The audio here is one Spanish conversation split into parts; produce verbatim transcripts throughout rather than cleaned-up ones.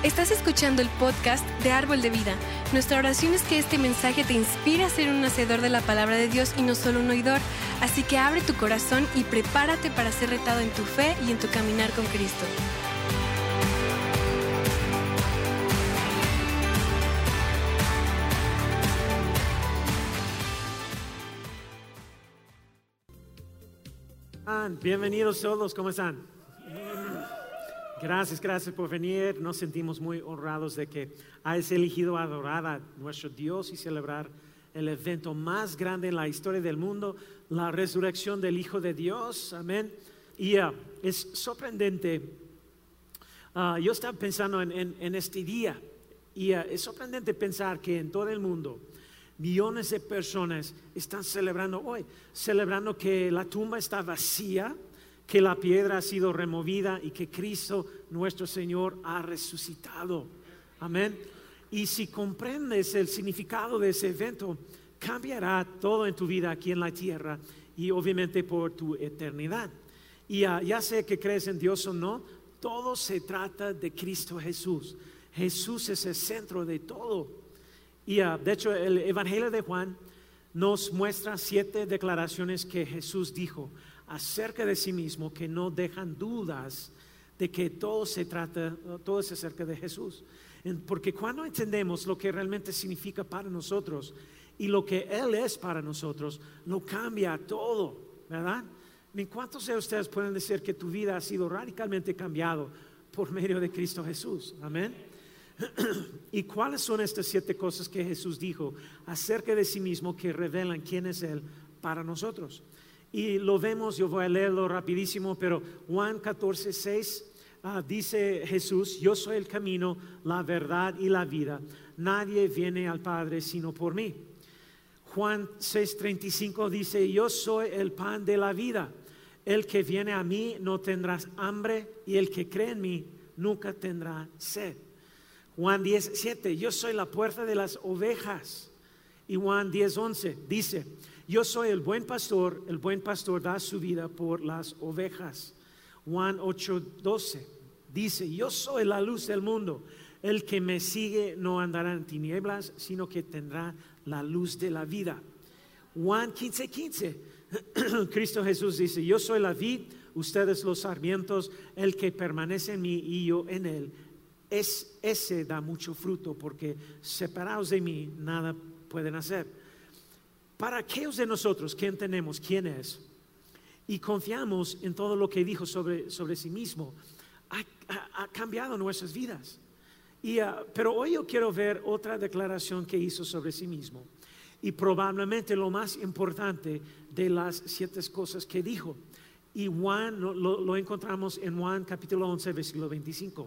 Estás escuchando el podcast de Árbol de Vida. Nuestra oración es que este mensaje te inspire a ser un hacedor de la palabra de Dios y no solo un oidor. Así que abre tu corazón y prepárate para ser retado en tu fe y en tu caminar con Cristo. Bienvenidos todos, ¿cómo están? Gracias, gracias por venir. Nos sentimos muy honrados de que hayas elegido adorar a nuestro Dios y celebrar el evento más grande en la historia del mundo, la resurrección del Hijo de Dios. Amén. Y uh, es sorprendente. Uh, yo estaba pensando en, en, en este día y uh, es sorprendente pensar que en todo el mundo millones de personas están celebrando hoy, celebrando que la tumba está vacía, que la piedra ha sido removida y que Cristo nuestro Señor ha resucitado. Amén. Y si comprendes el significado de ese evento, cambiará todo en tu vida aquí en la tierra y obviamente por tu eternidad. Y uh, ya sé que crees en Dios o no, todo se trata de Cristo Jesús. Jesús es el centro de todo. Y uh, de hecho el Evangelio de Juan nos muestra siete declaraciones que Jesús dijo acerca de sí mismo que no dejan dudas de que todo se trata, todo es acerca de Jesús. Porque cuando entendemos lo que realmente significa para nosotros y lo que Él es para nosotros, lo cambia todo, ¿verdad? ¿Cuántos de ustedes pueden decir que tu vida ha sido radicalmente cambiado por medio de Cristo Jesús? Amén. ¿Y cuáles son estas siete cosas que Jesús dijo acerca de sí mismo que revelan quién es Él para nosotros? Y lo vemos, yo voy a leerlo rapidísimo, pero Juan catorce, seis uh, dice Jesús: yo soy el camino, la verdad y la vida. Nadie viene al Padre sino por mí. Juan seis, treinta y cinco dice: yo soy el pan de la vida. El que viene a mí no tendrá hambre y el que cree en mí nunca tendrá sed. Juan diez, siete, yo soy la puerta de las ovejas. Y Juan diez, once dice: yo soy el buen pastor, el buen pastor da su vida por las ovejas. Juan ocho, doce dice: yo soy la luz del mundo. El que me sigue no andará en tinieblas, sino que tendrá la luz de la vida. Juan quince, quince Cristo Jesús dice: yo soy la vid, ustedes los sarmientos. El que permanece en mí y yo en él, Es, ese da mucho fruto, porque separados de mí nada pueden hacer. Para aquellos de nosotros que entendemos quién es y confiamos en todo lo que dijo sobre, sobre sí mismo, ha, ha, ha cambiado nuestras vidas. Y, uh, pero hoy yo quiero ver otra declaración que hizo sobre sí mismo, y probablemente lo más importante de las siete cosas que dijo. Y Juan lo, lo, lo encontramos en Juan capítulo once, versículo veinticinco.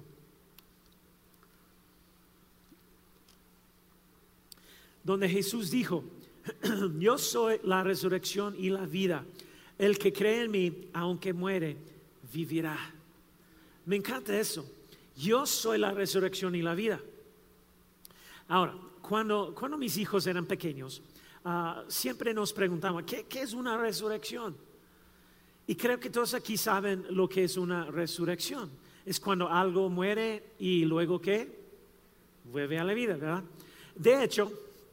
Donde Jesús dijo: yo soy la resurrección y la vida. El que cree en mí, aunque muere, vivirá. Me encanta eso. Yo soy la resurrección y la vida. Ahora, cuando, cuando mis hijos eran pequeños, uh, siempre nos preguntaban: ¿qué, ¿qué es una resurrección? Y creo que todos aquí saben lo que es una resurrección. Es cuando algo muere y luego ¿qué? Vuelve a la vida, ¿verdad? De hecho,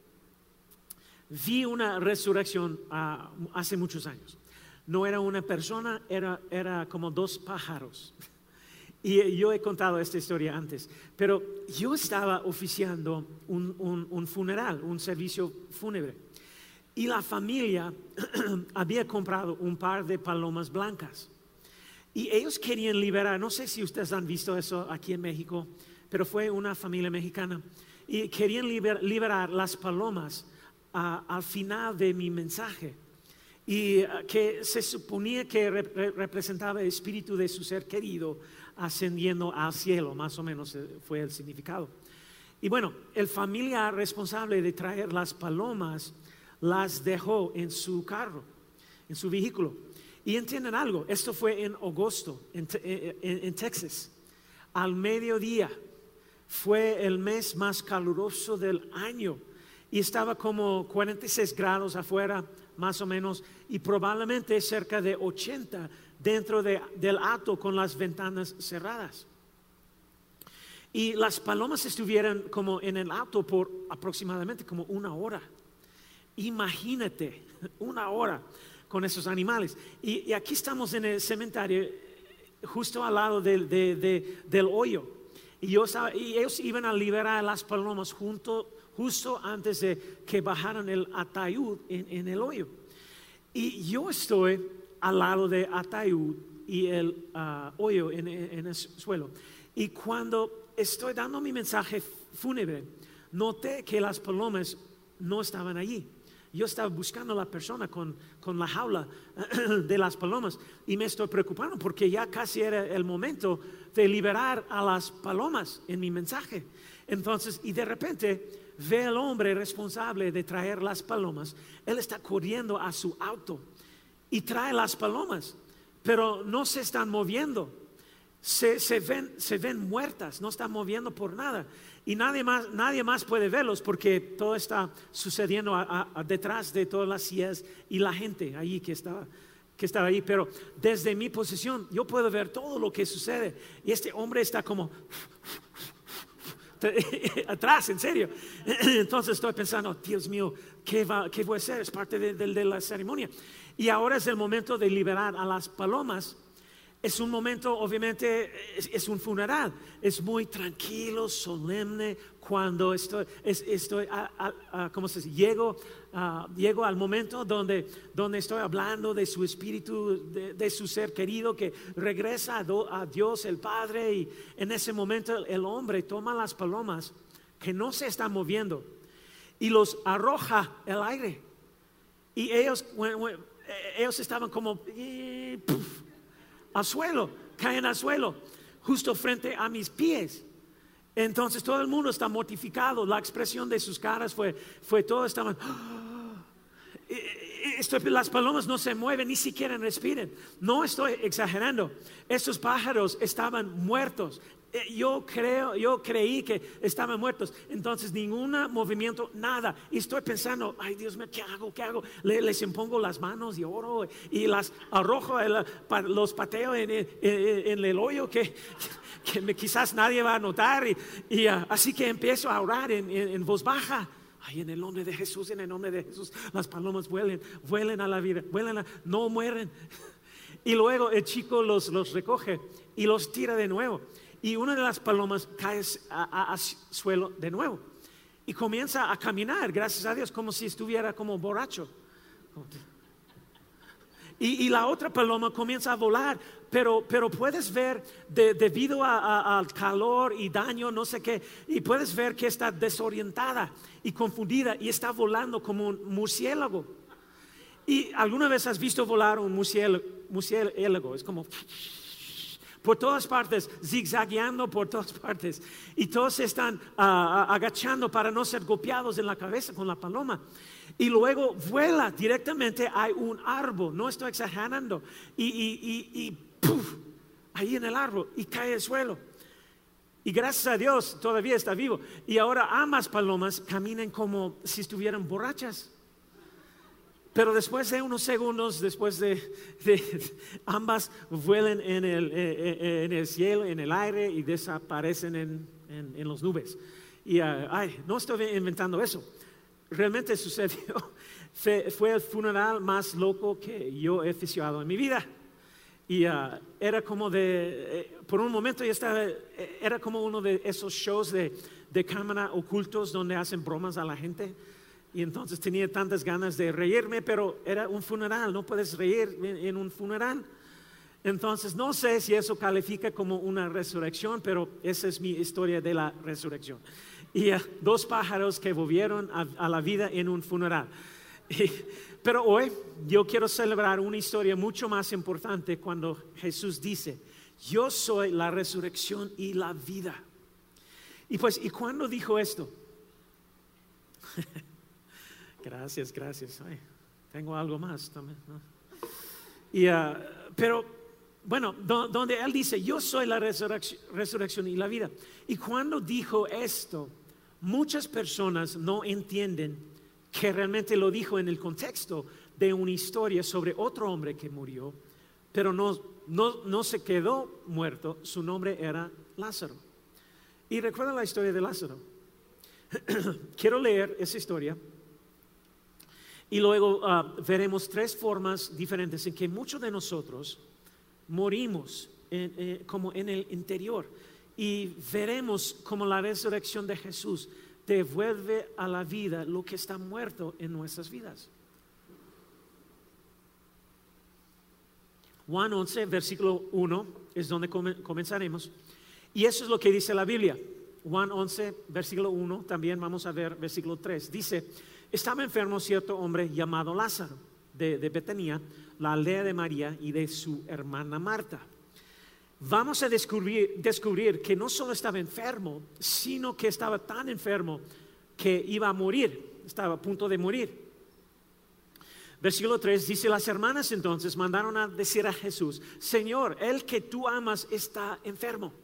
vi una resurrección uh, hace muchos años. No era una persona, era, era como dos pájaros. Y yo he contado esta historia antes, pero yo estaba oficiando un, un, un funeral, un servicio fúnebre. Y la familia había comprado un par de palomas blancas. Y ellos querían liberar, no sé si ustedes han visto eso aquí en México, pero fue una familia mexicana. Y querían liber, liberar las palomas Uh, al final de mi mensaje, y uh, que se suponía que rep representaba el espíritu de su ser querido ascendiendo al cielo, más o menos fue el significado. Y bueno, el familiar responsable de traer las palomas las dejó en su carro, en su vehículo. Y entienden algo, esto fue en agosto en, en, en Texas, al mediodía. Fue el mes más caluroso del año. Y estaba como cuarenta y seis grados afuera, más o menos, y probablemente cerca de ochenta dentro de, del auto con las ventanas cerradas. Y las palomas estuvieron como en el auto por aproximadamente como una hora. Imagínate, una hora con esos animales. Y, y aquí estamos en el cementerio, justo al lado del, de, de, del hoyo. Y, yo estaba, y ellos iban a liberar a las palomas junto, justo antes de que bajaran el ataúd en, en el hoyo. Y yo estoy al lado del ataúd y el uh, hoyo en, en el suelo. Y cuando estoy dando mi mensaje fúnebre, noté que las palomas no estaban allí. Yo estaba buscando a la persona con, con la jaula de las palomas y me estoy preocupando porque ya casi era el momento de liberar a las palomas en mi mensaje. Entonces, y de repente ve al hombre responsable de traer las palomas. Él está corriendo a su auto y trae las palomas, pero no se están moviendo. Se, se, ven, se ven muertas, no están moviendo por nada. Y nadie más, nadie más puede verlos porque todo está sucediendo a, a, a detrás de todas las sillas y la gente allí que estaba, que estaba ahí. Pero desde mi posición yo puedo ver todo lo que sucede. Y este hombre está como atrás, en serio. Entonces estoy pensando, Dios mío, ¿qué, va, qué voy a hacer? Es parte de, de, de la ceremonia. Y ahora es el momento de liberar a las palomas. Es un momento, obviamente, es, es un funeral. Es muy tranquilo, solemne. Cuando estoy, es, estoy a, a, a, ¿cómo se dice? Llego, uh, llego al momento donde, donde estoy hablando de su espíritu, de, de su ser querido que regresa a, do, a Dios el Padre. Y en ese momento el hombre toma las palomas que no se están moviendo y los arroja al aire. Y ellos, bueno, bueno, ellos estaban como eh, puff, al suelo, caen al suelo, justo frente a mis pies. Entonces todo el mundo está mortificado. La expresión de sus caras fue, fue todo estaban. Esto, las palomas no se mueven, ni siquiera respiran. No estoy exagerando. Estos pájaros estaban muertos. Yo creo, yo creí que estaban muertos. Entonces ningún movimiento, nada. Y estoy pensando, ay Dios mío, ¿qué hago? ¿Qué hago? Les impongo las manos y oro y las arrojo, los pateo en, en, en el hoyo que, que me, quizás nadie va a notar. Y, y uh, así que empiezo a orar en, en, en voz baja. Ay, en el nombre de Jesús, en el nombre de Jesús, las palomas vuelen, vuelen a la vida, vuelen a, no mueren. Y luego el chico los, los recoge y los tira de nuevo. Y una de las palomas cae a, a, a suelo de nuevo y comienza a caminar, gracias a Dios, como si estuviera como borracho. Y, y la otra paloma comienza a volar, pero, pero puedes ver de, debido a, a, al calor y daño, no sé qué, y puedes ver que está desorientada y confundida y está volando como un murciélago. ¿Y alguna vez has visto volar un murciélago? murciélago? Es como por todas partes, zigzagueando por todas partes. Y todos se están uh, agachando para no ser golpeados en la cabeza con la paloma. Y luego vuela directamente a un árbol, no estoy exagerando. Y, y, y, y ¡puf! Ahí en el árbol y cae al suelo. Y gracias a Dios todavía está vivo. Y ahora ambas palomas caminan como si estuvieran borrachas. Pero después de unos segundos, después de, de ambas vuelan en el, eh, en el cielo, en el aire y desaparecen en, en, en las nubes. Y uh, ay, no estoy inventando eso. Realmente sucedió. Fue, fue el funeral más loco que yo he oficiado en mi vida. Y uh, era como de, eh, por un momento yo estaba, eh, era como uno de esos shows de, de cámara ocultos donde hacen bromas a la gente. Y entonces tenía tantas ganas de reírme, pero era un funeral, no puedes reír en, en un funeral. Entonces no sé si eso califica como una resurrección, pero esa es mi historia de la resurrección. Y uh, dos pájaros que volvieron a, a la vida en un funeral. Y, pero hoy yo quiero celebrar una historia mucho más importante cuando Jesús dice, yo soy la resurrección y la vida. Y pues, ¿y cuándo dijo esto? Gracias, gracias. Ay, tengo algo más también, ¿no? Y, uh, pero, bueno, do, donde Él dice, yo soy la resurrección, resurrección y la vida. Y cuando dijo esto, muchas personas no entienden que realmente lo dijo en el contexto de una historia sobre otro hombre que murió, pero no, no, no se quedó muerto, su nombre era Lázaro. Y recuerda la historia de Lázaro. Quiero leer esa historia y luego uh, veremos tres formas diferentes en que muchos de nosotros morimos en, eh, como en el interior, y veremos cómo la resurrección de Jesús devuelve a la vida lo que está muerto en nuestras vidas. Juan once, versículo uno, es donde comenzaremos. Y eso es lo que dice la Biblia. Juan once, versículo uno, también vamos a ver versículo tres. Dice, estaba enfermo cierto hombre llamado Lázaro, de, de Betania, la aldea de María y de su hermana Marta. Vamos a descubrir, descubrir que no solo estaba enfermo, sino que estaba tan enfermo que iba a morir, estaba a punto de morir. Versículo tres dice, las hermanas entonces mandaron a decir a Jesús, Señor, el que tú amas está enfermo.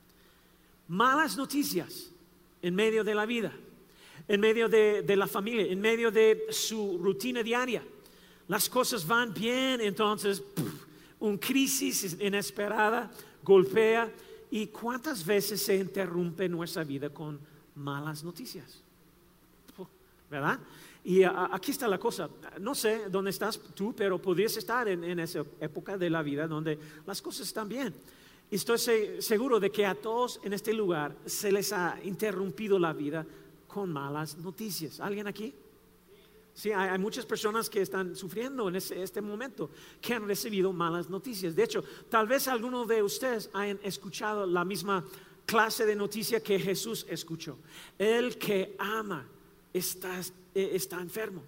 Malas noticias en medio de la vida, en medio de, de la familia, en medio de su rutina diaria. Las cosas van bien, entonces una crisis inesperada golpea. ¿Y cuántas veces se interrumpe nuestra vida con malas noticias? ¿Verdad? Y a, aquí está la cosa. No sé dónde estás tú, pero podrías estar en, en esa época de la vida donde las cosas están bien. Y estoy seguro de que a todos en este lugar se les ha interrumpido la vida con malas noticias. ¿Alguien aquí? Sí, hay, hay muchas personas que están sufriendo en ese, este momento, que han recibido malas noticias. De hecho, tal vez algunos de ustedes hayan escuchado la misma clase de noticia que Jesús escuchó. El que ama está, está enfermo.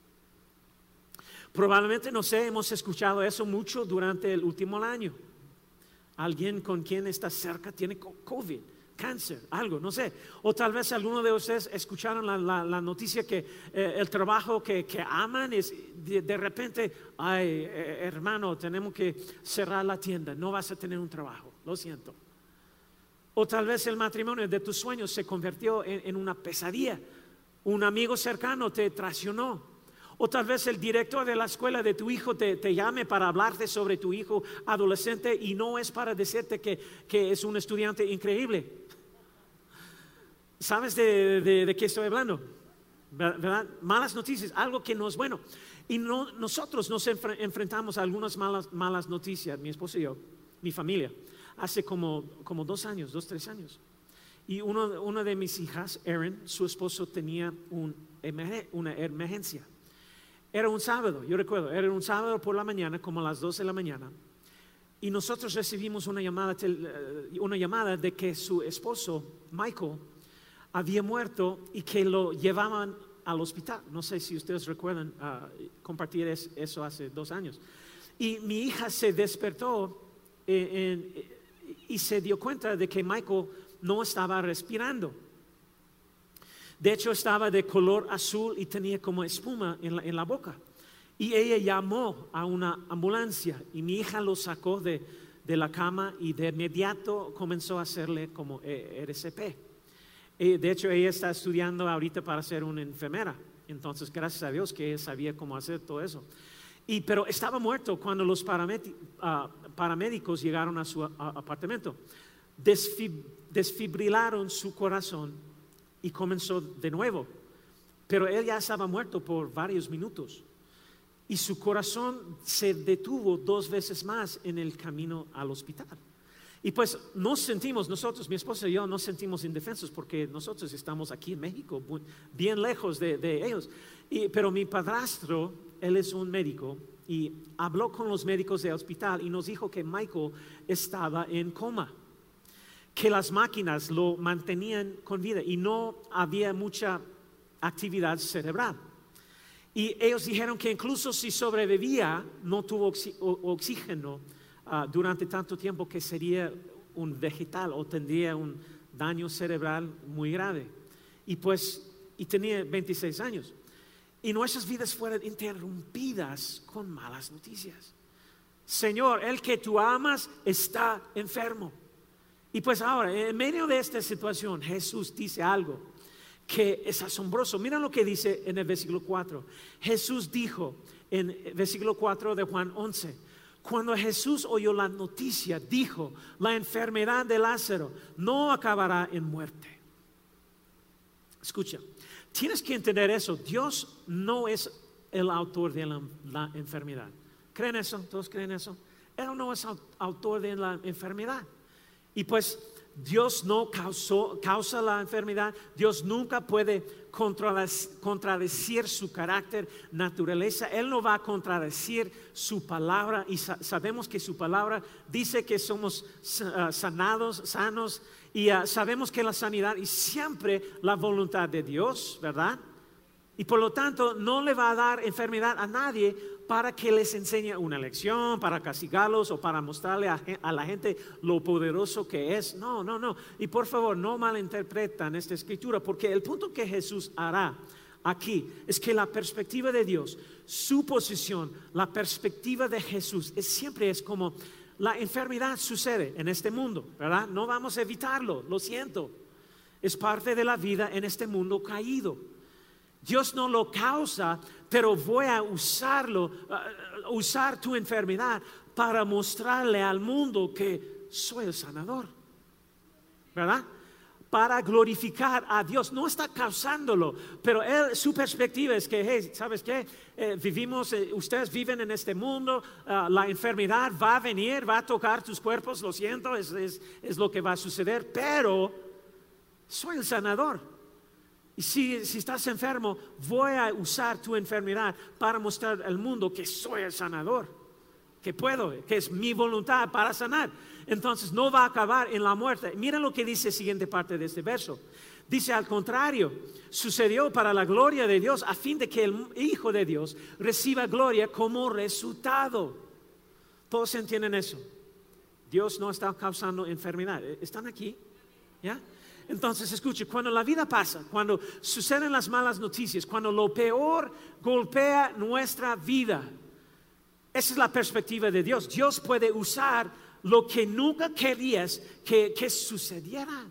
Probablemente, no sé, hemos escuchado eso mucho durante el último año. Alguien con quien está cerca tiene COVID, cáncer, algo, no sé. O tal vez algunos de ustedes escucharon la, la, la noticia que eh, el trabajo que, que aman es de, de repente, ay, eh, hermano, tenemos que cerrar la tienda, no vas a tener un trabajo, lo siento. O tal vez el matrimonio de tus sueños se convirtió en, en una pesadilla. Un amigo cercano te traicionó. O tal vez el director de la escuela de tu hijo te, te llame para hablarte sobre tu hijo adolescente y no es para decirte que, que es un estudiante increíble. ¿Sabes de, de, de qué estoy hablando? ¿Verdad? Malas noticias, algo que no es bueno. Y no, nosotros nos enfre- enfrentamos a algunas malas, malas noticias, mi esposo y yo, mi familia, hace como, como dos años, dos, tres años. Y uno, una de mis hijas, Erin, su esposo tenía un, una emergencia. Era un sábado, yo recuerdo, era un sábado por la mañana, como a las doce de la mañana, y nosotros recibimos una llamada, una llamada de que su esposo, Michael, había muerto y que lo llevaban al hospital. No sé si ustedes recuerdan uh, compartir es, eso hace dos años. Y mi hija se despertó en, en, y se dio cuenta de que Michael no estaba respirando. De hecho, estaba de color azul y tenía como espuma en la, en la boca. Y ella llamó a una ambulancia y mi hija lo sacó de, de la cama y de inmediato comenzó a hacerle como R C P. Y de hecho, ella está estudiando ahorita para ser una enfermera. Entonces, gracias a Dios que ella sabía cómo hacer todo eso. Y, pero estaba muerto cuando los uh, paramédicos llegaron a su uh, apartamento. Desfib- desfibrilaron su corazón y comenzó de nuevo, pero él ya estaba muerto por varios minutos y su corazón se detuvo dos veces más en el camino al hospital. Y pues nos sentimos, nosotros, mi esposa y yo, nos sentimos indefensos porque nosotros estamos aquí en México, bien lejos de, de ellos. Y, pero mi padrastro, él es un médico y habló con los médicos del hospital y nos dijo que Michael estaba en coma, que las máquinas lo mantenían con vida y no había mucha actividad cerebral. Y ellos dijeron que incluso si sobrevivía, no tuvo oxi- oxígeno uh, durante tanto tiempo, que sería un vegetal o tendría un daño cerebral muy grave. Y pues, y tenía veintiséis años. Y nuestras vidas fueron interrumpidas con malas noticias. Señor, el que tú amas está enfermo. Y pues ahora, en medio de esta situación, Jesús dice algo que es asombroso. Mira lo que dice en el versículo cuatro. Jesús dijo en el versículo cuatro de Juan once, Cuando Jesús oyó la noticia, dijo, la enfermedad de Lázaro no acabará en muerte. Escucha, tienes que entender eso. Dios no es el autor de la, la enfermedad. ¿Creen eso? ¿Todos creen eso? Él no es autor de la enfermedad. Y pues Dios no causó, causa la enfermedad. Dios nunca puede contradecir su carácter, naturaleza. Él no va a contradecir su palabra. Y sa- sabemos que su palabra dice que somos uh, sanados, sanos. Y uh, sabemos que la sanidad es siempre la voluntad de Dios, ¿verdad? Y por lo tanto no le va a dar enfermedad a nadie para que les enseñe una lección, para castigarlos o para mostrarle a, a la gente lo poderoso que es. No, no, no. Y por favor, no malinterpretan esta escritura, porque el punto que Jesús hará aquí es que la perspectiva de Dios, su posición, la perspectiva de Jesús, es, siempre es como la enfermedad sucede en este mundo, ¿verdad? No vamos a evitarlo, lo siento. Es parte de la vida en este mundo caído. Dios no lo causa, pero voy a usarlo, uh, usar tu enfermedad para mostrarle al mundo que soy el sanador, ¿verdad? Para glorificar a Dios. No está causándolo, pero él, su perspectiva es que, hey, ¿sabes qué? Eh, vivimos, eh, ustedes viven en este mundo, uh, la enfermedad va a venir, va a tocar tus cuerpos, lo siento, es, es, es lo que va a suceder, pero soy el sanador. Y si, si estás enfermo, voy a usar tu enfermedad para mostrar al mundo que soy el sanador, que puedo, que es mi voluntad para sanar. Entonces no va a acabar en la muerte. Mira lo que dice la siguiente parte de este verso. Dice, al contrario, sucedió para la gloria de Dios, a fin de que el Hijo de Dios reciba gloria como resultado. ¿Todos entienden eso? Dios no está causando enfermedad. ¿Están aquí? ¿Ya? Entonces, escuche, cuando la vida pasa, cuando suceden las malas noticias, cuando lo peor golpea nuestra vida, esa es la perspectiva de Dios. Dios puede usar lo que nunca querías que, que sucediera.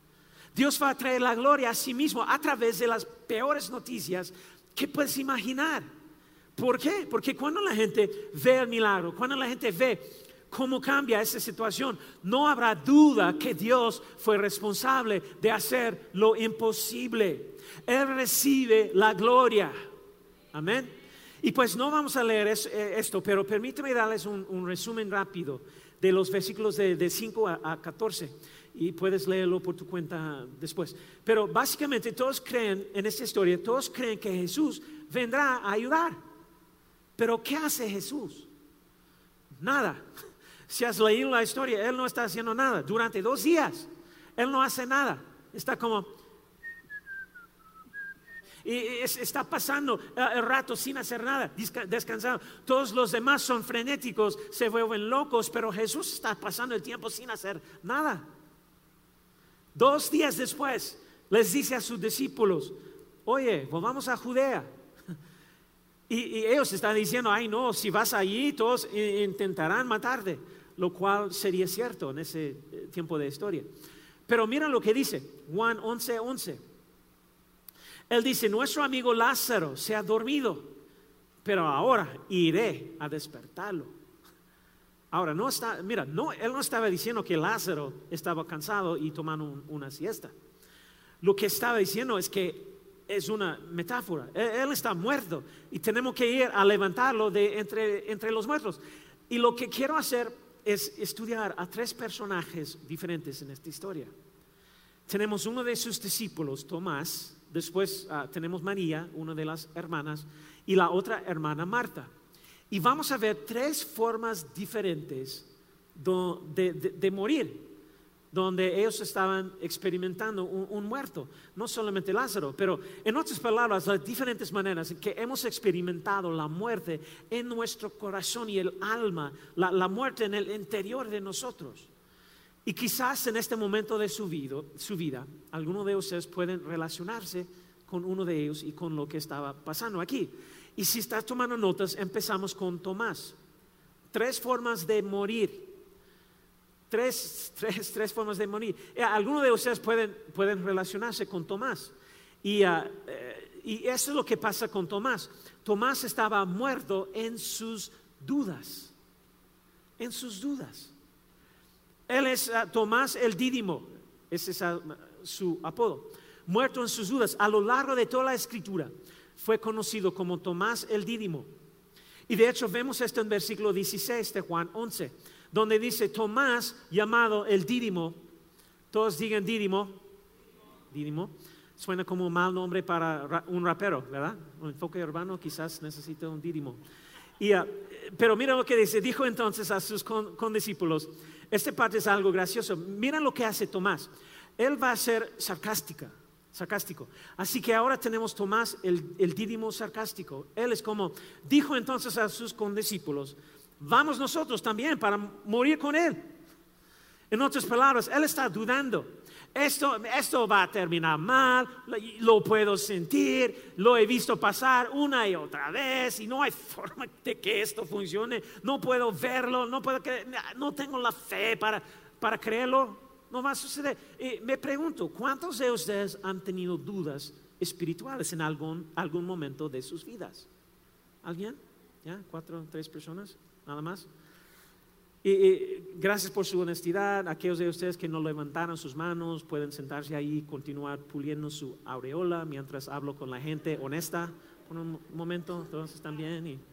Dios va a traer la gloria a sí mismo a través de las peores noticias que puedes imaginar. ¿Por qué? Porque cuando la gente ve el milagro, cuando la gente ve cómo cambia esa situación, no habrá duda que Dios fue responsable de hacer lo imposible. Él recibe la gloria. Amén. Y pues no vamos a leer es, eh, esto, pero permíteme darles un, un resumen rápido de los versículos de, de cinco a, a catorce. Y puedes leerlo por tu cuenta después. Pero básicamente todos creen en esta historia, todos creen que Jesús vendrá a ayudar. Pero ¿qué hace Jesús? Nada. Si has leído la historia, Él no está haciendo nada. Durante dos días, Él no hace nada. Está como... Y está pasando el rato sin hacer nada, descansado. Todos los demás son frenéticos, se vuelven locos, pero Jesús está pasando el tiempo sin hacer nada. Dos días después, les dice a sus discípulos, oye, volvamos a Judea. Y, y ellos están diciendo, ay no, si vas allí, todos intentarán matarte. Lo cual sería cierto en ese tiempo de historia. Pero mira lo que dice Juan once once. Él dice, nuestro amigo Lázaro se ha dormido, pero ahora iré a despertarlo. Ahora, no está, mira, no, él no estaba diciendo que Lázaro estaba cansado y tomando un, una siesta. Lo que estaba diciendo es que es una metáfora. Él, él está muerto y tenemos que ir a levantarlo de entre, entre los muertos. Y lo que quiero hacer es estudiar a tres personajes diferentes en esta historia. Tenemos uno de sus discípulos, Tomás. Después uh, tenemos María, una de las hermanas, y la otra hermana Marta. Y vamos a ver tres formas diferentes do, de, de, de morir, donde ellos estaban experimentando un, un muerto. No solamente Lázaro, pero en otras palabras, las diferentes maneras en que hemos experimentado la muerte en nuestro corazón y el alma, la, la muerte en el interior de nosotros. Y quizás en este momento de su vida, su vida, algunos de ustedes pueden relacionarse con uno de ellos y con lo que estaba pasando aquí. Y si estás tomando notas, empezamos con Tomás. Tres formas de morir. Tres, tres, tres formas de morir. Eh, algunos de ustedes pueden, pueden relacionarse con Tomás. Y, uh, eh, y eso es lo que pasa con Tomás. Tomás estaba muerto en sus dudas. en sus dudas. Él es uh, Tomás el Dídimo, ese es uh, su apodo. Muerto en sus dudas. A lo largo de toda la escritura fue conocido como Tomás el Dídimo. Y de hecho vemos esto en versículo dieciséis de Juan once, donde dice Tomás, llamado el Dídimo. Todos digan Dídimo. Dídimo. Suena como un mal nombre para un rapero, ¿verdad? Un enfoque urbano quizás necesita un Dídimo. Y, uh, pero mira lo que dice. Dijo entonces a sus con, condiscípulos. Esta parte es algo gracioso. Mira lo que hace Tomás. Él va a ser sarcástica. sarcástico. Así que ahora tenemos Tomás el, el Dídimo sarcástico. Él es como, dijo entonces a sus condiscípulos, vamos nosotros también para morir con él. En otras palabras, él está dudando. Esto, esto va a terminar mal, lo puedo sentir, lo he visto pasar una y otra vez y no hay forma de que esto funcione. No puedo verlo, no, puedo creer, no tengo la fe para, para creerlo. No va a suceder. Eh, me pregunto, ¿cuántos de ustedes han tenido dudas espirituales en algún, algún momento de sus vidas? ¿Alguien? ¿Ya? ¿Cuatro, tres personas? ¿Nada más? Y, y, gracias por su honestidad. Aquellos de ustedes que no levantaron sus manos pueden sentarse ahí y continuar puliendo su aureola mientras hablo con la gente honesta por un momento. Todos están bien. Y,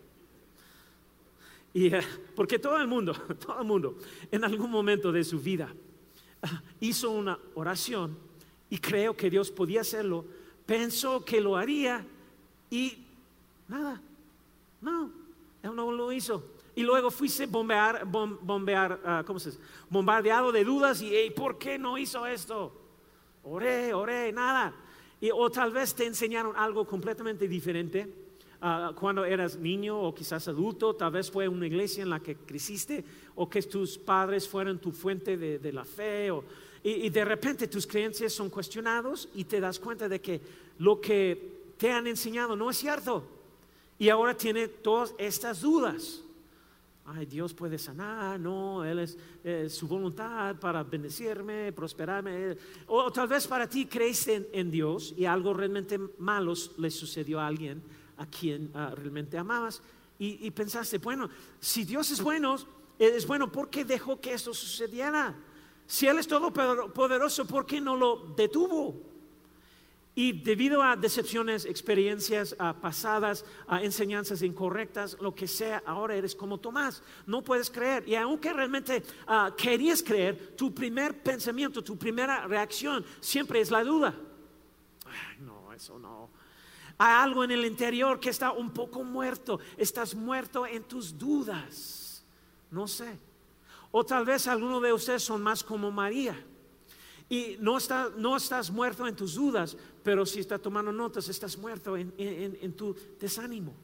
y, uh, porque todo el mundo, todo el mundo, en algún momento de su vida hizo una oración y creo que Dios podía hacerlo, pensó que lo haría y nada, no, Él no lo hizo. Y luego fuiste bombear, bom, bombear, uh, ¿cómo se dice? bombardeado de dudas y hey, ¿por qué no hizo esto? Oré, oré, nada. Y, o tal vez te enseñaron algo completamente diferente. Uh, cuando eras niño o quizás adulto, tal vez fue una iglesia en la que creciste o que tus padres fueron tu fuente de, de la fe o, y, y de repente tus creencias son cuestionados y te das cuenta de que lo que te han enseñado no es cierto y ahora tiene todas estas dudas. Ay, Dios puede sanar, no, Él es eh, su voluntad para bendecirme, prosperarme. O, o tal vez para ti creíste en, en Dios y algo realmente malo le sucedió a alguien a quien uh, realmente amabas y, y pensaste, bueno, si Dios es bueno, es bueno, ¿por qué dejó que esto sucediera? Si Él es todopoderoso, ¿por qué no lo detuvo? Y debido a decepciones, experiencias uh, pasadas, uh, enseñanzas incorrectas, lo que sea, ahora eres como Tomás, no puedes creer. Y aunque realmente uh, querías creer, tu primer pensamiento, tu primera reacción siempre es la duda. Ay, no, eso no. Hay algo en el interior que está un poco muerto. Estás muerto en tus dudas. No sé. O tal vez algunos de ustedes son más como María. Y no, está, no estás muerto en tus dudas, pero si estás tomando notas, estás muerto en, en, en tu desánimo.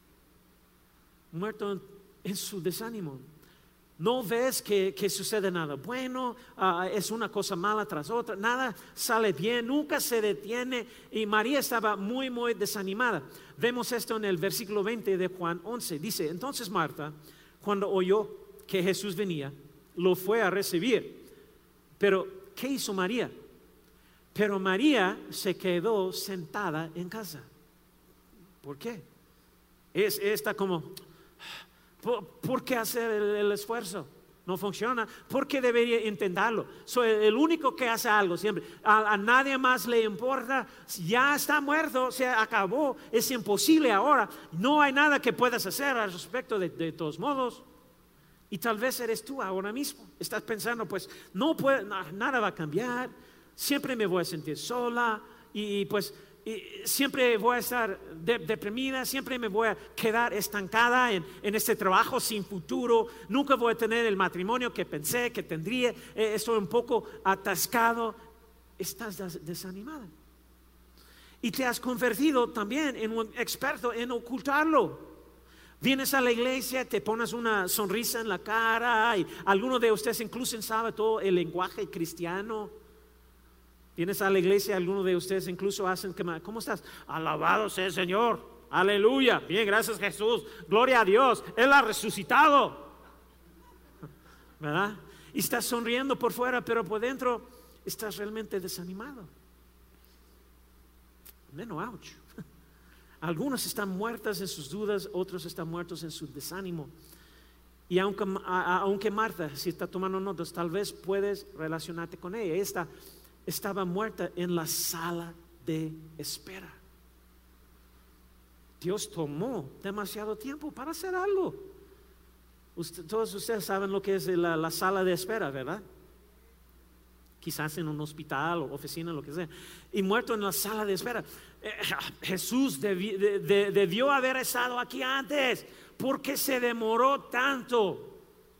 Muerto en, en su desánimo. No ves que, que sucede nada bueno, uh, es una cosa mala tras otra, nada sale bien, nunca se detiene. Y María estaba muy, muy desanimada. Vemos esto en el versículo veinte de Juan once. Dice, entonces Marta, cuando oyó que Jesús venía, lo fue a recibir. Pero, ¿qué hizo María? Pero María se quedó sentada en casa. ¿Por qué? Es esta como... ¿Por, ¿Por qué hacer el, el esfuerzo? No funciona. ¿Por qué debería intentarlo? Soy el único que hace algo siempre. A, a nadie más le importa. Ya está muerto, se acabó. Es imposible ahora. No hay nada que puedas hacer al respecto de, de todos modos. Y tal vez eres tú ahora mismo. Estás pensando, pues, no puede, no, nada va a cambiar. Siempre me voy a sentir sola. Y, y pues... Y siempre voy a estar de, deprimida, siempre me voy a quedar estancada en, en este trabajo sin futuro, nunca voy a tener el matrimonio que pensé que tendría, eh, estoy un poco atascado. Estás des- desanimada y te has convertido también en un experto en ocultarlo. Vienes a la iglesia, te pones una sonrisa en la cara y algunos de ustedes incluso saben todo el lenguaje cristiano. Vienes a la iglesia, algunos de ustedes incluso hacen, ¿cómo estás? Alabado sea el Señor, aleluya, bien, gracias Jesús, gloria a Dios, Él ha resucitado, ¿verdad? Y estás sonriendo por fuera, pero por dentro estás realmente desanimado. Bueno, ouch. Algunos están muertas en sus dudas, otros están muertos en su desánimo. Y aunque, a, aunque Marta, si está tomando notas, tal vez puedes relacionarte con ella. Esta estaba muerta en la sala de espera. Dios tomó demasiado tiempo para hacer algo. Usted, todos ustedes saben lo que es la, la sala de espera, ¿verdad? Quizás en un hospital o oficina, lo que sea. Y muerto en la sala de espera. Eh, Jesús debi, de, de, debió haber estado aquí antes. ¿Por qué se demoró tanto?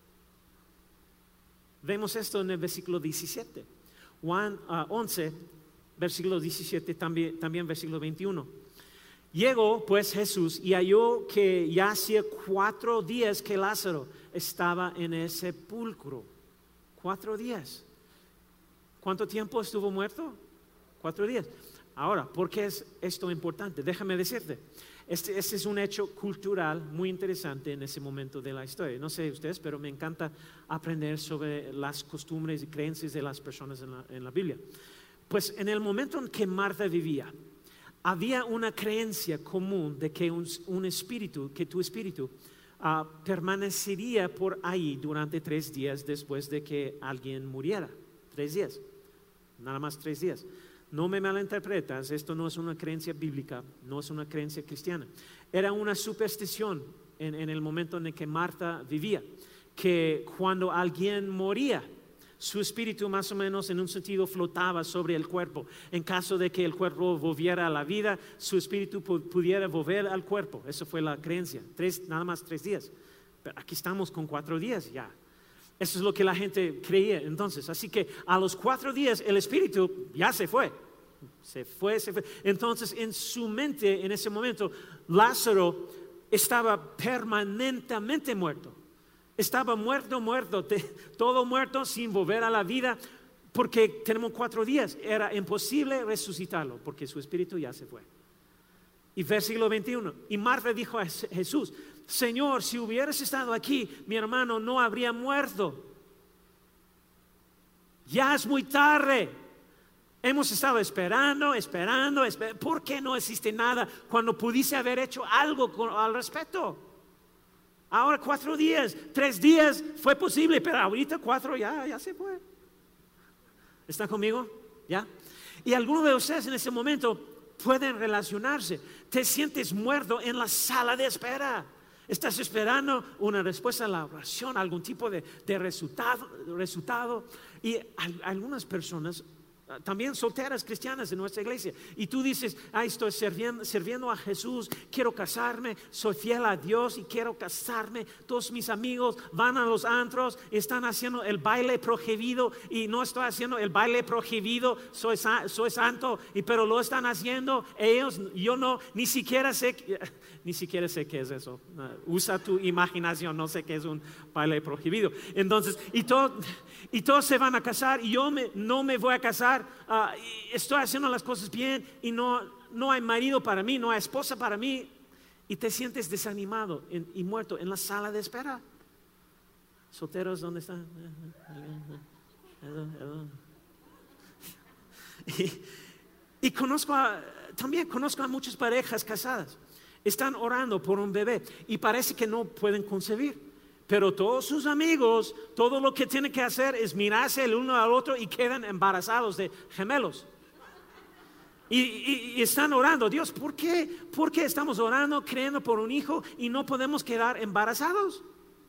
Vemos esto en el versículo diecisiete. Juan uh, once, versículo diecisiete, también, también versículo veintiuno. Llegó pues Jesús y halló que ya hacía cuatro días que Lázaro estaba en el sepulcro. Cuatro días. ¿Cuánto tiempo estuvo muerto? Cuatro días. Ahora, ¿por qué es esto importante? Déjame decirte. Este, este es un hecho cultural muy interesante en ese momento de la historia. No sé ustedes, pero me encanta aprender sobre las costumbres y creencias de las personas en la, en la Biblia. Pues en el momento en que Marta vivía, había una creencia común de que un, un espíritu, que tu espíritu uh, permanecería por ahí durante tres días después de que alguien muriera. Tres días, nada más tres días. No me malinterpretas, esto no es una creencia bíblica, no es una creencia cristiana. Era una superstición en, en el momento en el que Marta vivía, que cuando alguien moría, su espíritu más o menos en un sentido flotaba sobre el cuerpo. En caso de que el cuerpo volviera a la vida, su espíritu pudiera volver al cuerpo. Eso fue la creencia, tres, nada más tres días. Pero aquí estamos con cuatro días ya. Eso es lo que la gente creía entonces. Así que a los cuatro días el espíritu ya se fue. Se fue, se fue. Entonces en su mente, en ese momento, Lázaro estaba permanentemente muerto. Estaba muerto, muerto, te, todo muerto sin volver a la vida. Porque tenemos cuatro días. Era imposible resucitarlo porque su espíritu ya se fue. Y versículo veintiuno. Y Marta dijo a Jesús: Señor, si hubieras estado aquí, mi hermano no habría muerto. Ya es muy tarde. Hemos estado esperando, esperando, esperando. ¿Por qué no existe nada cuando pudiese haber hecho algo con, al respecto? Ahora cuatro días, tres días fue posible, pero ahorita cuatro ya, ya se fue. ¿Están conmigo? ¿Ya? Y algunos de ustedes en ese momento pueden relacionarse. Te sientes muerto en la sala de espera. Estás esperando una respuesta a la oración, algún tipo de, de resultado, resultado. Y al, algunas personas, también solteras cristianas de nuestra iglesia, y tú dices: ay, estoy sirviendo, sirviendo a Jesús, quiero casarme, soy fiel a Dios y quiero casarme. Todos mis amigos van a los antros, están haciendo el baile prohibido y no estoy haciendo el baile prohibido, soy, soy santo, y, pero lo están haciendo ellos, yo no, ni siquiera sé, ni siquiera sé qué es eso. Uh, usa tu imaginación, no sé qué es un baile prohibido. Entonces, y, todo, y todos se van a casar y yo me, no me voy a casar. Uh, estoy haciendo las cosas bien y no, no hay marido para mí, no hay esposa para mí, y te sientes desanimado en, y muerto en la sala de espera. Solteros, ¿dónde están? Y, y conozco a, también conozco a muchas parejas casadas. Están orando por un bebé y parece que no pueden concebir. Pero todos sus amigos, todo lo que tienen que hacer es mirarse el uno al otro y quedan embarazados de gemelos. Y, y, y están orando: Dios, ¿por qué? ¿Por qué estamos orando, creyendo por un hijo y no podemos quedar embarazados?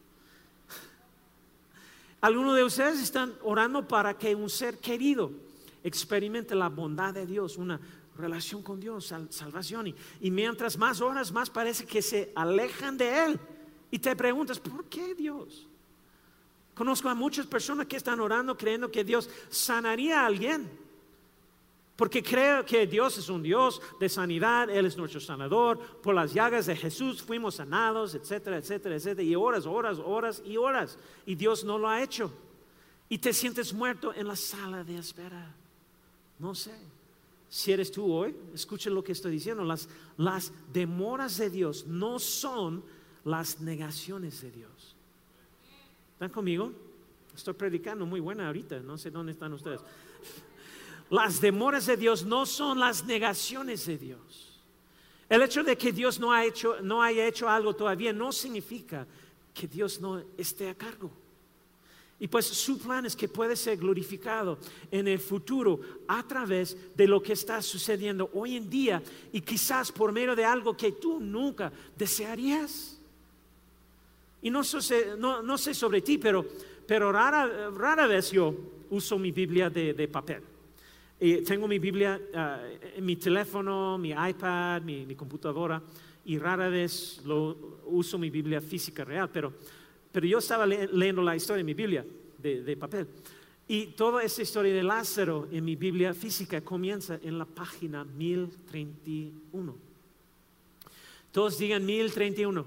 Algunos de ustedes están orando para que un ser querido experimente la bondad de Dios, una relación con Dios, sal, salvación. Y, y mientras más oras, más parece que se alejan de Él. Y te preguntas: ¿por qué Dios? Conozco a muchas personas que están orando creyendo que Dios sanaría a alguien, porque creo que Dios es un Dios de sanidad. Él es nuestro sanador. Por las llagas de Jesús fuimos sanados, etcétera, etcétera, etcétera. Y horas, horas, horas y horas, y Dios no lo ha hecho. Y te sientes muerto en la sala de espera. No sé si eres tú hoy. Escucha lo que estoy diciendo. Las, las demoras de Dios no son las negaciones de Dios. ¿Están conmigo? Estoy predicando muy buena ahorita. No sé dónde están ustedes. Las demoras de Dios no son las negaciones de Dios. El hecho de que Dios no, ha hecho, no haya hecho algo todavía no significa que Dios no esté a cargo. Y pues su plan es que puede ser glorificado en el futuro a través de lo que está sucediendo hoy en día y quizás por medio de algo que tú nunca desearías. Y no sé, no, no sé sobre ti, pero, pero rara, rara vez yo uso mi Biblia de, de papel. Y tengo mi Biblia uh, en mi teléfono, mi iPad, mi, mi computadora, y rara vez lo, uso mi Biblia física real, pero... Pero yo estaba le leyendo la historia en mi Biblia de, de papel. Y toda esa historia de Lázaro en mi Biblia física comienza en la página mil treinta y uno. Todos digan mil treinta y uno.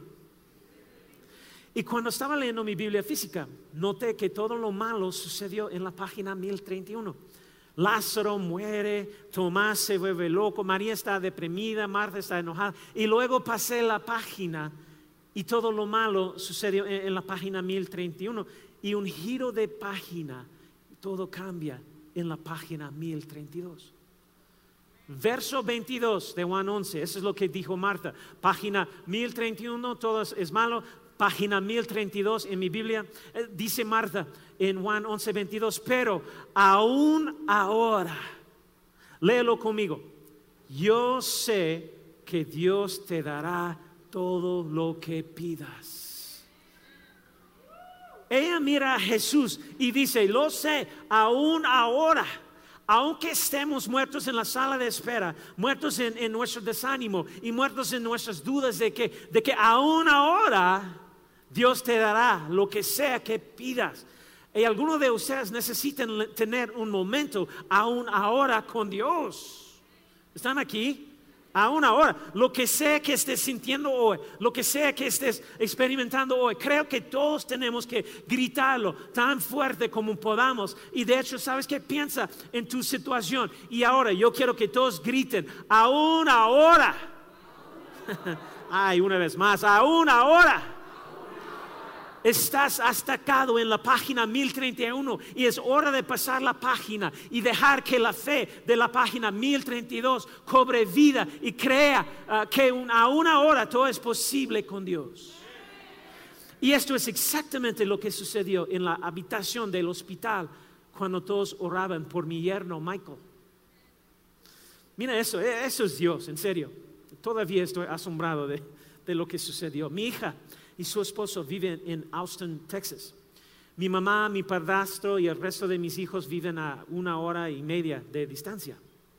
Y cuando estaba leyendo mi Biblia física, noté que todo lo malo sucedió en la página mil treinta y uno. Lázaro muere, Tomás se vuelve loco, María está deprimida, Marta está enojada. Y luego pasé la página y todo lo malo sucedió en, en la página mil treinta y uno. Y un giro de página, todo cambia en la página mil treinta y dos. Verso veintidós de Juan once, eso es lo que dijo Marta. Página mil treinta y uno, todo es malo. Página mil treinta y dos en mi Biblia, eh, dice Marta en Juan once veintidós, pero aún ahora, léelo conmigo, yo sé que Dios te dará todo lo que pidas. Ella mira a Jesús y dice, lo sé, aún ahora, aunque estemos muertos en la sala de espera, muertos en, en nuestro desánimo y muertos en nuestras dudas de que, de que aún ahora Dios te dará lo que sea que pidas. Y algunos de ustedes necesitan tener un momento aún ahora con Dios. ¿Están aquí? Aún ahora, lo que sea que estés sintiendo hoy, lo que sea que estés experimentando hoy, creo que todos tenemos que gritarlo tan fuerte como podamos. Y de hecho, ¿sabes qué? Piensa en tu situación. Y ahora, yo quiero que todos griten, aún ahora. Ay, una vez más, aún ahora. Estás atacado en la página mil treinta y uno y es hora de pasar la página y dejar que la fe de la página mil treinta y dos cobre vida y crea uh, que un, aún ahora todo es posible con Dios. Y esto es exactamente lo que sucedió en la habitación del hospital cuando todos oraban por mi yerno Michael. Mira eso, eso es Dios, en serio. Todavía estoy asombrado de, de lo que sucedió. Mi hija y su esposo viven en Austin, Texas. Mi mamá, mi padrastro y el resto de mis hijos viven a una hora y media de distancia.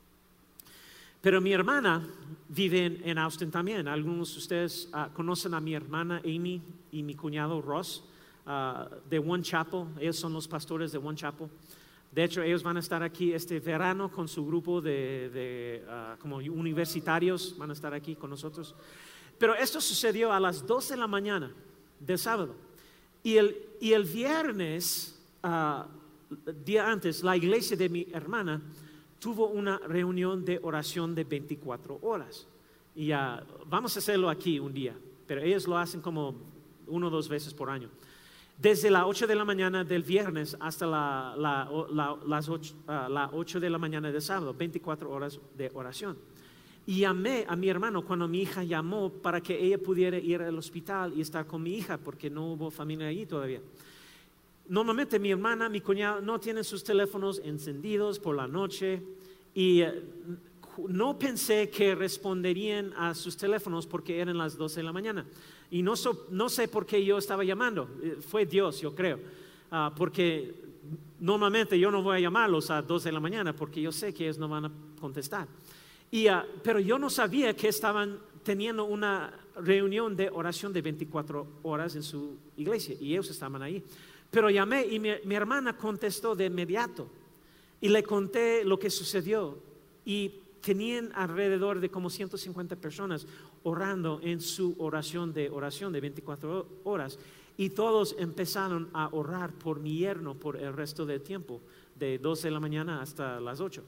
Pero mi hermana vive en, en Austin también. Algunos de ustedes uh, conocen a mi hermana Amy y mi cuñado Ross uh, de One Chapel. Ellos son los pastores de One Chapel. De hecho, ellos van a estar aquí este verano con su grupo de, de uh, como universitarios. Van a estar aquí con nosotros. Pero esto sucedió a las dos de la mañana del sábado. Y el, y el viernes, uh, día antes, la iglesia de mi hermana tuvo una reunión de oración de veinticuatro horas. Y uh, vamos a hacerlo aquí un día, pero ellos lo hacen como uno o dos veces por año. Desde las ocho de la mañana del viernes hasta la, la, la, las ocho, uh, las ocho de la mañana del sábado, veinticuatro horas de oración. Y llamé a mi hermano cuando mi hija llamó para que ella pudiera ir al hospital y estar con mi hija porque no hubo familia allí todavía. Normalmente mi hermana, mi cuñado no tienen sus teléfonos encendidos por la noche y eh, no pensé que responderían a sus teléfonos porque eran las doce de la mañana. Y no, so, no sé por qué yo estaba llamando, fue Dios, yo creo, uh, porque normalmente yo no voy a llamarlos a dos de la mañana porque yo sé que ellos no van a contestar. Y, uh, pero yo no sabía que estaban teniendo una reunión de oración de veinticuatro horas en su iglesia y ellos estaban ahí. Pero llamé y mi, mi hermana contestó de inmediato y le conté lo que sucedió y tenían alrededor de como ciento cincuenta personas orando en su oración de oración de veinticuatro horas y todos empezaron a orar por mi yerno por el resto del tiempo, de dos de la mañana hasta las ocho.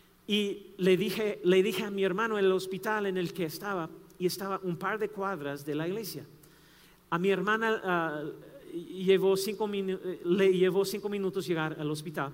Y le dije, le dije a mi hermano en el hospital en el que estaba, y estaba un par de cuadras de la iglesia. A mi hermana uh, llevó cinco minu- le llevó cinco minutos llegar al hospital,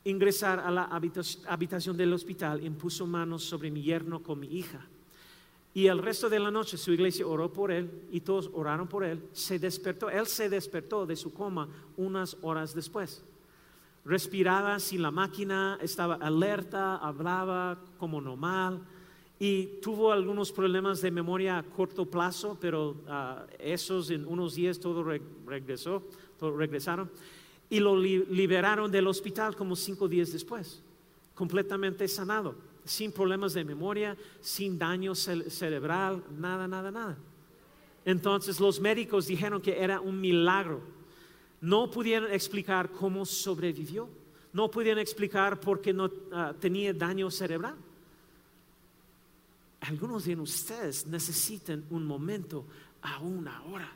ingresar a la habitación, habitación del hospital y puso manos sobre mi yerno con mi hija. Y el resto de la noche su iglesia oró por él y todos oraron por él. Se despertó, él se despertó de su coma unas horas después. Respiraba sin la máquina, estaba alerta, hablaba como normal y tuvo algunos problemas de memoria a corto plazo, pero uh, esos en unos días todo re- regresó, todo regresaron y lo li- liberaron del hospital como cinco días después, completamente sanado, sin problemas de memoria, sin daño ce- cerebral, nada, nada, nada. Entonces los médicos dijeron que era un milagro. No pudieron explicar cómo sobrevivió. No pudieron explicar por qué no uh, tenía daño cerebral. Algunos de ustedes necesitan un momento a una hora.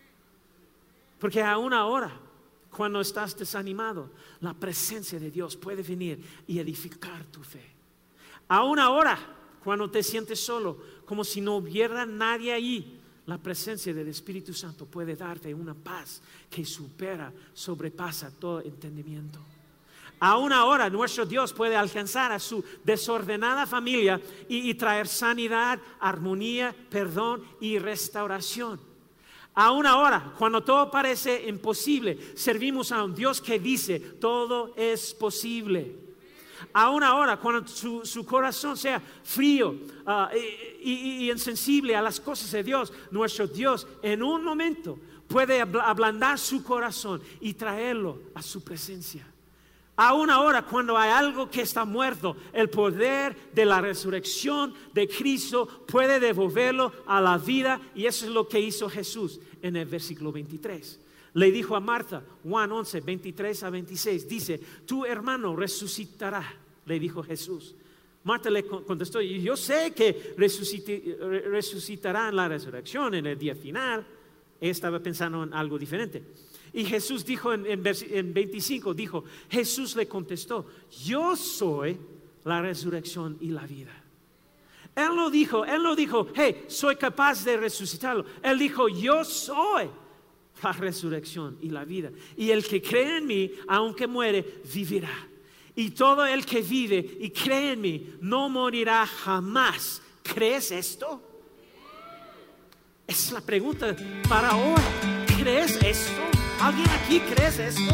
Porque a una hora, cuando estás desanimado, la presencia de Dios puede venir y edificar tu fe. A una hora, cuando te sientes solo, como si no hubiera nadie ahí, la presencia del Espíritu Santo puede darte una paz que supera, sobrepasa todo entendimiento. A una hora nuestro Dios puede alcanzar a su desordenada familia y, y traer sanidad, armonía, perdón y restauración. A una hora, cuando todo parece imposible, servimos a un Dios que dice, todo es posible. A una hora, cuando su, su corazón sea frío uh, y, y, y insensible a las cosas de Dios, nuestro Dios en un momento puede ablandar su corazón y traerlo a su presencia. A una hora, cuando hay algo que está muerto, el poder de la resurrección de Cristo puede devolverlo a la vida, y eso es lo que hizo Jesús en el versículo veintitrés. Le dijo a Marta, Juan once, veintitrés a veintiséis, dice, tu hermano resucitará, le dijo Jesús. Marta le contestó, yo sé que resucitará en la resurrección, en el día final. Ella estaba pensando en algo diferente. Y Jesús dijo en, en, en veinticinco, dijo, Jesús le contestó, yo soy la resurrección y la vida. Él no dijo, él no dijo, hey, soy capaz de resucitarlo. Él dijo, yo soy la resurrección y la vida. Y el que cree en mí, aunque muere, vivirá. Y todo el que vive y cree en mí, no morirá jamás. ¿Crees esto? Esa es la pregunta para hoy. ¿Crees esto? ¿Alguien aquí crees esto?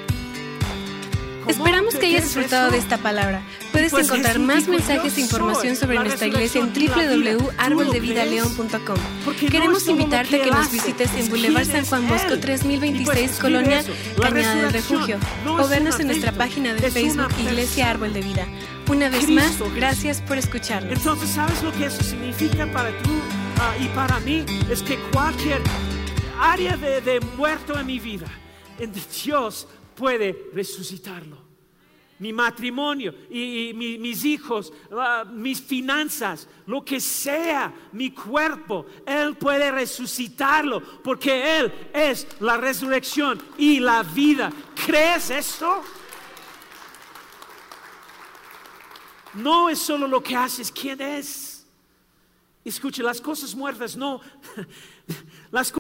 Esperamos que hayas disfrutado de esta palabra. Puedes pues encontrar Jesús más dijo, mensajes e información sobre nuestra iglesia en doble u doble u doble u punto árbol de vida león punto com. Queremos no invitarte a que nos visites en Boulevard San Juan Bosco tres mil veintiséis, pues Colonia Cañada del Refugio, no o vernos en nuestra página de Facebook Iglesia Árbol de Vida. Una vez Cristo, más, gracias por escucharnos. Entonces, ¿sabes lo que eso significa para tú uh, y para mí? Es que cualquier área de, de muerto en mi vida, en Dios puede resucitarlo. Mi matrimonio y, y mi, mis hijos, uh, mis finanzas, lo que sea, mi cuerpo, Él puede resucitarlo porque Él es la resurrección y la vida. ¿Crees esto? No es solo lo que haces, ¿quién es? Escuche, las cosas muertas no, las